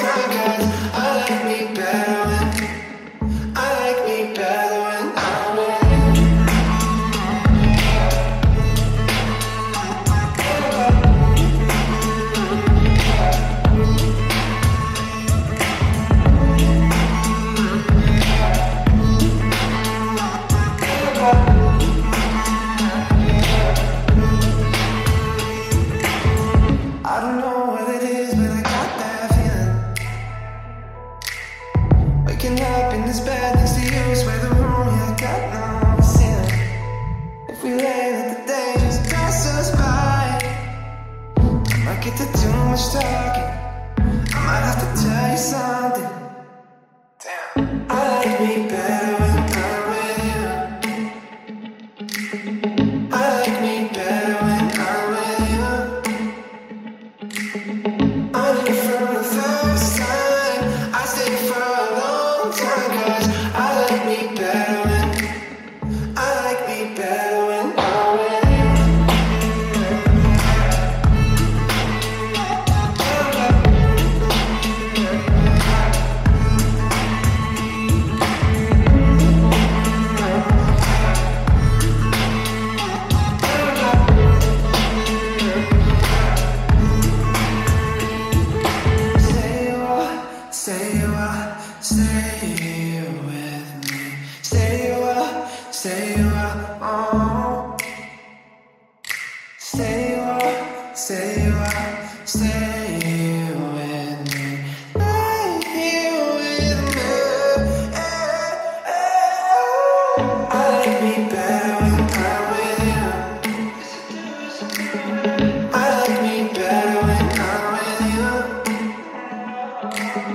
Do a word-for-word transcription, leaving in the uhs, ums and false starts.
time, 'cause I like me better when I like me better when I'm with you. I don't know what it is, but I got that feeling. Waking up in this bed next to you, swear the room, yeah, I got no ceiling. If we lay, let the day just pass us by. I might get to too much talking, I might have to tell you something. Damn. I like me better when I'm with you. I like me better when I'm with you. I knew from the first time I stayed for a long time, 'cause I like me better when I like me better when I'm with you. Stay a while, stay a while, stay here with me. Stay a while, stay a while, oh. Stay a while, stay a while, stay here with me. Stay here with me. I like me better when I'm with you. I like me better when I'm with you.